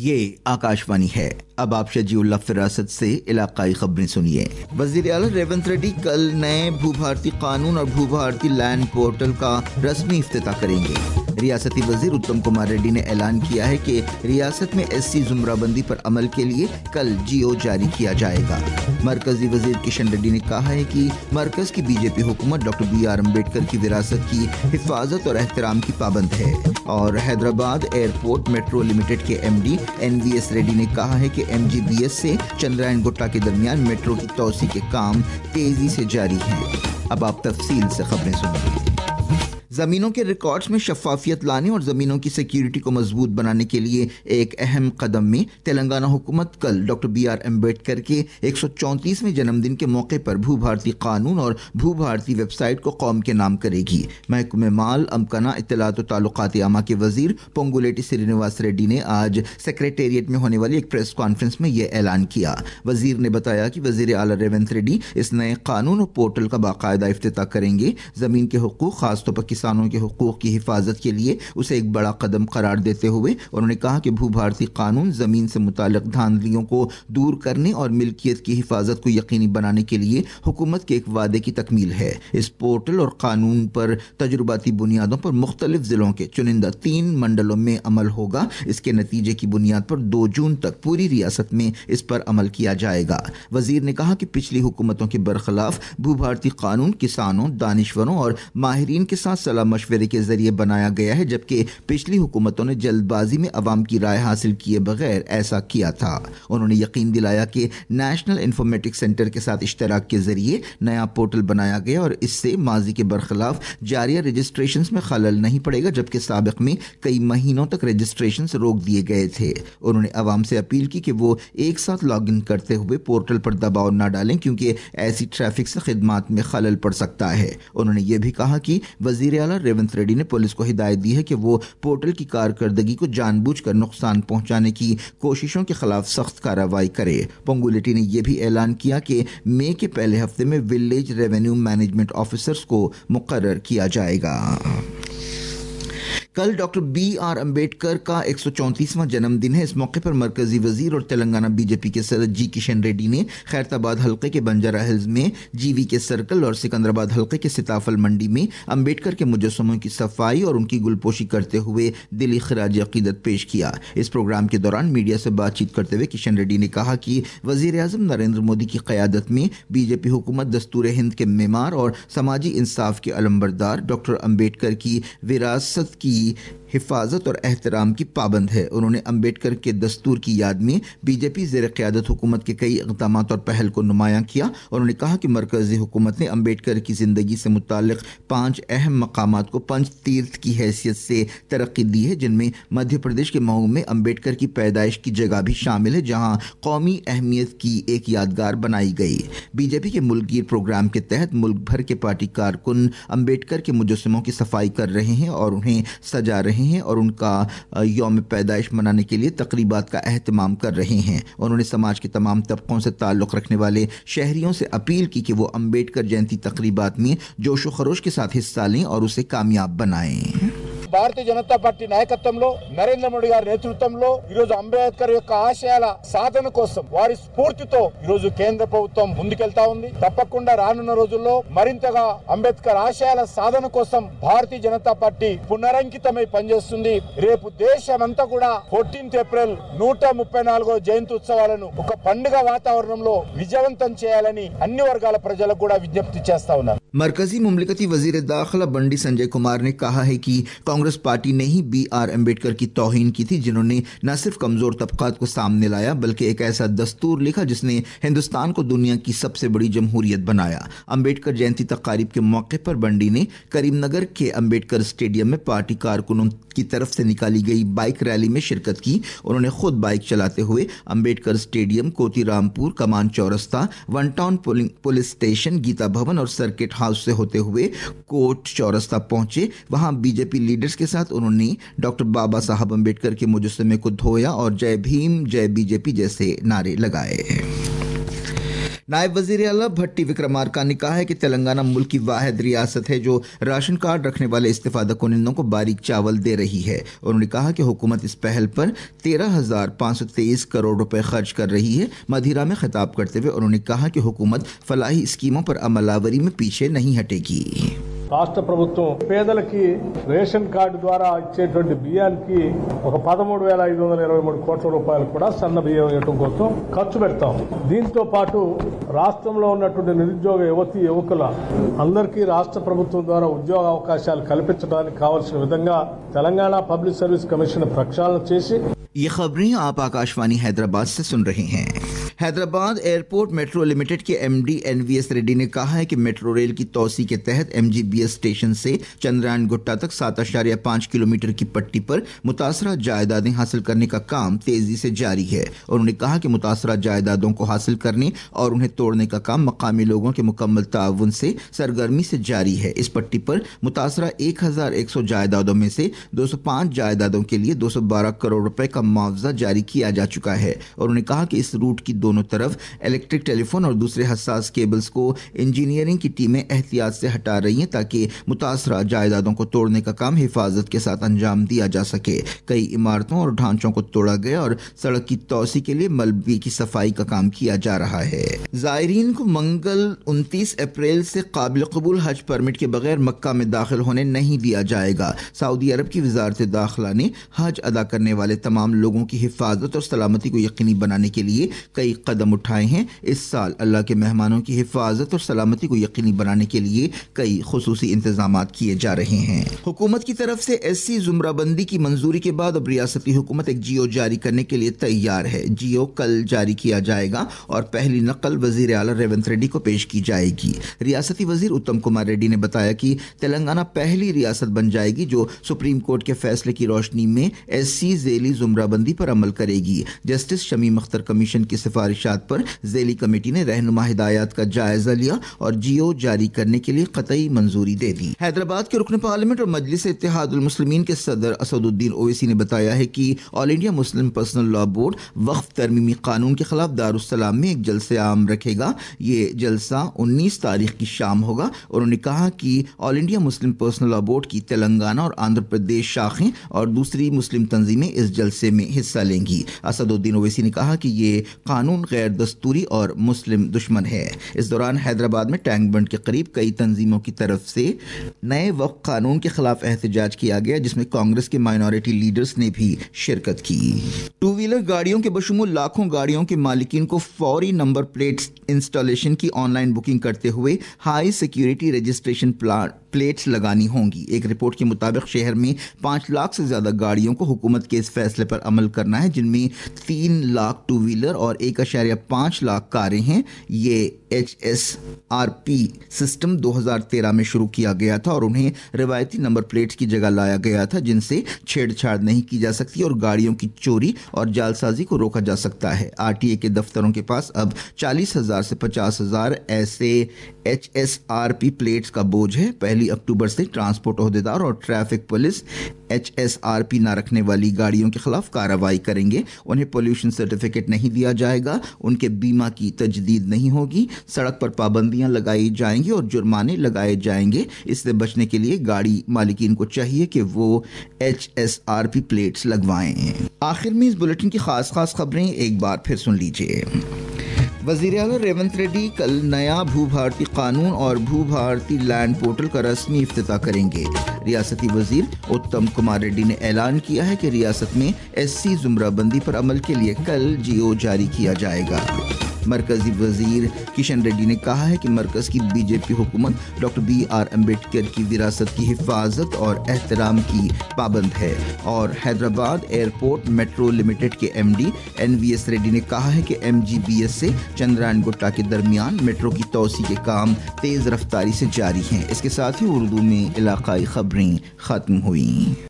ये आकाशवाणी है। अब आप शजीउल्लाह फिरासत से इलाकाई खबरें सुनिए। वजीर आला रेवंत रेड्डी कल नए भूभारती कानून और भूभारती लैंड पोर्टल का रस्मी इफ्तिताह करेंगे। रियासती वजीर उत्तम कुमार रेड्डी ने ऐलान किया है कि रियासत में SC जुमराबंदी पर अमल के लिए कल GO जारी किया जाएगा। मरकजी वजीर किशन रेड्डी ने कहा है कि मरकज की BJP हुकूमत डॉक्टर BR अम्बेडकर की विरासत की हिफाजत और एहतराम की पाबंद है। और हैदराबाद एयरपोर्ट मेट्रो लिमिटेड के MD NVS रेड्डी ने कहा है कि MGBS से चंद्रायन गुट्टा के दरमियान मेट्रो की तोसी के काम तेजी से जारी हैं। अब आप तफसील से खबरें सुनिए। ज़मीनों के रिकॉर्ड्स में शफाफियत लाने और ज़मीनों की सिक्योरिटी को मजबूत बनाने के लिए एक अहम कदम में तेलंगाना हुकूमत कल डॉक्टर BR अम्बेडकर के 134वें जन्मदिन के मौके पर भूभारती कानून और भूभारती वेबसाइट को कौम के नाम करेगी। महकमे माल अमकना इत्तलात और ताल्लुकात आमा के वजीर पोंगुलेटी श्रीनिवास रेड्डी ने आज सेक्रेटेरिएट में होने वाली एक प्रेस कॉन्फ्रेंस में यह ऐलान किया। वजीर ने बताया कि वजीर आला रेवंत रेड्डी इस नए कानून और पोर्टल का बाकायदा इफ्तिताह करेंगे। ज़मीन के हुकूक, खासतौर पर किसानों के हुकूक की हिफाजत के लिए उसे एक बड़ा कदम करार देते हुए उन्होंने कहा कि भूभारती कानून जमीन से मुताल्लिक धांधलियों को दूर करने और मिल्कियत की हिफाजत को यकीनी बनाने के लिए हुकूमत के एक वादे की तकमील है। इस पोर्टल और कानून पर तजुर्बाती बुनियादों पर मुख्तलिफ जिलों के चुनिंदा 3 मंडलों में अमल होगा। इसके नतीजे की बुनियाद पर 2 जून तक पूरी रियासत में इस पर अमल किया जाएगा। वजीर ने कहा कि पिछली हुकूमतों के बरखिलाफ भूभारती कानून किसानों, दानिशवरों और माहिरीन के साथ सलाह मशवरे के जरिए बनाया गया है, जबकि पिछली हुकूमतों ने जल्दबाजी में अवाम की राय हासिल किए बगैर ऐसा किया था। उन्होंने यकीन दिलाया कि नेशनल इंफॉर्मेटिक्स सेंटर के साथ इश्तराक के जरिए नया पोर्टल बनाया गया और इससे माजी के बरखिलाफ जारिया रजिस्ट्रेशन में खलल नहीं पड़ेगा, जबकि साबिक में कई महीनों तक रजिस्ट्रेशन रोक दिए गए थे। उन्होंने अवाम से अपील की कि वो एक साथ लॉग इन करते हुए पोर्टल पर दबाव न डालें, क्योंकि ऐसी ट्रैफिक से खिदमात में खलल पड़ सकता है। उन्होंने ये भी कहा कि वजीर आला रेवंत रेड्डी ने पुलिस को हिदायत दी है कि वो पोर्टल की कारकर्दगी को जानबूझकर नुकसान पहुंचाने की कोशिशों के खिलाफ सख्त कार्रवाई करे। पोंगुलेटी ने यह भी ऐलान किया कि मई के पहले हफ्ते में विलेज रेवेन्यू मैनेजमेंट ऑफिसर्स को मुकर्रर किया जाएगा। कल डॉक्टर BR अम्बेडकर का 134वां जन्मदिन है। इस मौके पर मरकजी वजीर और तेलंगाना BJP के सदर G किशन रेड्डी ने खैरताबाद हल्के के बंजारा हिल्स में GVK सर्कल और सिकंदराबाद हल्के के सिताफल मंडी में अम्बेडकर के मुजस्समों की सफाई और उनकी गुलपोशी करते हुए दिली खराज अकीदत पेश किया। इस प्रोग्राम के दौरान मीडिया से बातचीत करते हुए किशन रेड्डी ने कहा कि वजीर आजम नरेंद्र मोदी की क़यादत में BJP हुकूमत दस्तूर हिंद के मेमार और समाजी इंसाफ के अलंबरदार डॉक्टर अम्बेडकर की विरासत की हिफाजत और एहतराम की पाबंद है। उन्होंने अम्बेडकर के दस्तूर की याद में BJP ज़ेर क़यादत हुकूमत के कई इक़दाम और पहल को नुमायां किया। उन्होंने कहा कि मरकज़ी हुकूमत ने अम्बेडकर की ज़िंदगी से मुताल्लिक़ 5 अहम मकामात को पंच तीर्थ की हैसियत से तरक्की दी है, जिनमें मध्य प्रदेश के महू में अम्बेडकर की पैदाइश की जगह भी शामिल है, जहाँ कौमी अहमियत की एक यादगार बनाई गई। BJP के मुल्कगीर प्रोग्राम के तहत मुल्क भर के पार्टी कारकुन अम्बेडकर के मुजस्समों की सफाई कर रहे हैं और उन्हें सजा रहे हैं और उनका यौम पैदाइश मनाने के लिए तकरीबात का एहतमाम कर रहे हैं। उन्होंने समाज के तमाम तबकों से ताल्लुक़ रखने वाले शहरियों से अपील की कि वो अम्बेडकर जयंती तकरीबात में जोश व खरोश के साथ हिस्सा लें और उसे कामयाब बनाएं। భారతీయ జనతా పార్టీ నాయకత్వంలో నరేంద్ర మోడీ గారి నేతృత్వంలో ఈ రోజు అంబేద్కర్ యొక్క ఆశయాల సాధన కోసం వారి స్ఫూర్తితో ఈ రోజు కేంద్ర ప్రభుత్వం ముందుకెళ్తా ఉంది. తప్పకుండా రానున్న రోజుల్లో మరింతగా అంబేద్కర్ ఆశయాల సాధన కోసం భారతీయ జనతా పార్టీ పునరంకితమై పనిచేస్తుంది. రేపు దేశమంతా కూడా 14 ఏప్రిల్ 134వ జయంతి ఉత్సవాలను ఒక పండుగ వాతావరణంలో విజయవంతం చేయాలని అన్ని వర్గాల ప్రజలకు కూడా విజ్ఞప్తి చేస్తా ఉన్నారు. मरकजी मुमलिकती वजीर दाखिला बंडी संजय कुमार ने कहा है कि कांग्रेस पार्टी ने ही BR अम्बेडकर की तौहीन की थी, जिन्होंने न सिर्फ कमजोर तबकात को सामने लाया बल्कि एक ऐसा दस्तूर लिखा जिसने हिंदुस्तान को दुनिया की सबसे बड़ी जमहूरियत बनाया। अम्बेडकर जयंती तकारीब के मौके पर बंडी ने करीमनगर के अम्बेडकर स्टेडियम में पार्टी कारकुनों की तरफ से निकाली गई बाइक रैली में शिरकत की। उन्होंने खुद बाइक चलाते हुए Ambedkar stadium, Kothirampur, Kaman Chowrasta, one town police station, Geetha Bhavan और सर्किट हाउस से होते हुए कोर्ट चौरस्ता पहुंचे। वहां BJP लीडर्स के साथ उन्होंने डॉक्टर बाबा साहब अम्बेडकर के मुजस्समे को धोया और जय भीम, जय BJP जैसे नारे लगाए। नायब वजीर आला भट्टी विक्रमार्का ने कहा है कि तेलंगाना मुल्क की वाहिद रियासत है जो राशन कार्ड रखने वाले इस्तीफादा कुनिंदों को बारीक चावल दे रही है। उन्होंने कहा कि हुकूमत इस पहल पर 13,523 करोड़ रुपए खर्च कर रही है। मदिरा में खिताब करते हुए उन्होंने कहा कि हुकूमत फलाही स्कीमों पर अमलावरी में पीछे नहीं हटेगी। రాష్ట్ర ప్రభుత్వం పేదలకి రేషన్ కార్డు ద్వారా ఇచ్చేటువంటి బియ్యానికి ఒక 13,523 కోట్ల రూపాయలు కూడా సన్న బియ్యం ఇవ్వడం కోసం ఖర్చు పెడతాం। దీంతో పాటు రాష్ట్రంలో ఉన్నటువంటి నిరుద్యోగ యువకుల అందరికీ రాష్ట్ర ప్రభుత్వం ద్వారా ఉద్యోగ అవకాశాలు కల్పించడానికి కావాల్సిన విధంగా తెలంగాణ పబ్లిక్ సర్వీస్ కమిషన్ ప్రక్షాళన చేసి ये खबरें आप आकाशवाणी हैदराबाद से सुन रहे हैं। हैदराबाद एयरपोर्ट मेट्रो लिमिटेड के एमडी एनवीएस रेड्डी ने कहा है कि मेट्रो रेल की तौसी के तहत एमजीबीएस स्टेशन से चंद्रायन गुट्टा तक 7.5 किलोमीटर की पट्टी पर मुतासरा जायदादें हासिल करने का काम तेजी से जारी है। उन्होंने कहा कि मुतासरा जायदादों को हासिल करने और उन्हें तोड़ने का काम मकामी लोगों के मुकम्मल ताउन से सरगर्मी से जारी है। इस पट्टी पर मुतासरा 1100 जायदादों में से 205 जायदादों के लिए 212 करोड़ रुपए का मुआवजा जारी किया जा चुका है। और उन्होंने कहा कि इस रूट की दोनों तरफ इलेक्ट्रिक टेलीफोन और दूसरे हसास केबल्स को इंजीनियरिंग की टीमें एहतियात से हटा रही हैं ताकि मुतासरा जायदादों को तोड़ने का काम हिफाजत के साथ अंजाम दिया जा सके। कई इमारतों और ढांचों को तोड़ा गया और सड़क की तौसी के लिए मलबे की सफाई का काम किया जा रहा है। जायरीन को मंगल 29 अप्रैल से काबिल कबूल हज परमिट के बगैर मक्का में दाखिल होने नहीं दिया जाएगा। सऊदी अरब की वजारत दाखिला ने हज अदा करने वाले तमाम लोगों की हिफाजत और सलामती को यकीनी बनाने के लिए कई कदम उठाए हैं। इस साल अल्लाह के मेहमानों की हिफाजत और सलामती को यकीनी बनाने के लिए कई खुसूसी इंतजाम किए जा रहे हैं। हुकूमत की तरफ से एससी जुमराबंदी की मंजूरी के बाद अब रियासती हुकूमत एक जियो जारी करने के लिए तैयार है। जियो कल जारी किया जाएगा और पहली नकल वजीर आला रेवंत रेड्डी को पेश की जाएगी। रियासती वजीर उत्तम कुमार रेड्डी ने बताया कि तेलंगाना पहली रियासत बन जाएगी जो सुप्रीम कोर्ट के फैसले की रोशनी में एससी झेली जुमराबंदी पर अमल करेगी। जस्टिस शमीम अख्तर कमीशन की सिफारिशात पर झेली कमेटी ने रहनुमा हिदायत का जायजा लिया और जियो जारी करने के लिए कतई मंजूरी दे दी। हैदराबाद के रुकन पार्लियामेंट और मजलिस इत्तेहादुल मुस्लिमीन के सदर असदुद्दीन ओवैसी ने बताया है कि all India Muslim personal law board वक्फ तरमीमी कानून के खिलाफ दारुस्सलाम में एक जलसे आम रखेगा। ये जलसा 19 तारीख की शाम होगा। उन्होंने कहा कि all India Muslim personal law board की तेलंगाना और आंध्र प्रदेश शाखें और दूसरी मुस्लिम तंजीमें इस जलसे में हिस्सा लेंगी। असदुद्दीन ओवैसी ने कहा कि ये कानून गैर दस्तूरी और मुस्लिम दुश्मन है। इस दौरान हैदराबाद में टैंक बंड के करीब कई तंजीमों की तरफ से नए वक्फ कानून के खिलाफ एहतजाज किया गया जिसमें कांग्रेस के माइनॉरिटी लीडर्स ने भी शिरकत की। टू व्हीलर गाड़ियों के बशमूल लाखों गाड़ियों के मालिकीन को फौरी नंबर प्लेट इंस्टॉलेशन की ऑनलाइन बुकिंग करते हुए हाई सिक्योरिटी रजिस्ट्रेशन प्लेट्स लगानी होंगी। एक रिपोर्ट के मुताबिक शहर में 5 लाख से ज्यादा गाड़ियों को हुकूमत के इस फैसले पर अमल करना है जिनमें 3 लाख टू व्हीलर और 1.5 लाख कारें हैं। ये HSRP सिस्टम 2013 में शुरू किया गया था और उन्हें रिवायती नंबर प्लेट्स की जगह लाया गया था जिनसे छेड़छाड़ नहीं की जा सकती और गाड़ियों की चोरी और जालसाजी को रोका जा सकता है। RTA के दफ्तरों के पास अब 40,000 से 50,000 ऐसे HSRP प्लेट्स का बोझ है। 1 अक्टूबर से ट्रांसपोर्ट ओहदेदार और ट्रैफिक पुलिस HSRP न रखने वाली गाड़ियों के खिलाफ कार्रवाई करेंगे। उन्हें पोल्यूशन सर्टिफिकेट नहीं दिया जाएगा, उनके बीमा की तजदीद नहीं होगी, सड़क पर पाबंदियां लगाई जाएंगी और जुर्माने लगाए जाएंगे। इससे बचने के लिए गाड़ी मालिकीन को चाहिए कि वो HSRP प्लेट्स लगवाएं। आखिर में इस बुलेटिन की खास खबरें एक बार फिर सुन लीजिए। वज़ीर आला रेवंत रेड्डी कल नया भूभारती कानून और भूभारती लैंड पोर्टल का रस्मी इफ्तिताह करेंगे। रियासती वजीर उत्तम कुमार रेड्डी ने ऐलान किया है कि रियासत में एससी जुमराबंदी पर अमल के लिए कल जियो जारी किया जाएगा। मरकजी वजीर किशन रेड्डी ने कहा है कि मरकज की बीजेपी हुकूमत डॉक्टर BR अम्बेडकर की विरासत की हिफाजत और एहतराम की पाबंद है। और हैदराबाद एयरपोर्ट मेट्रो लिमिटेड के MD NVS रेड्डी ने कहा है कि MGBS से चंद्रायन गुट्टा के दरमियान मेट्रो की तौसी के काम तेज रफ्तारी से जारी हैं। इसके साथ ही उर्दू में इलाकाई खबरें खत्म हुई।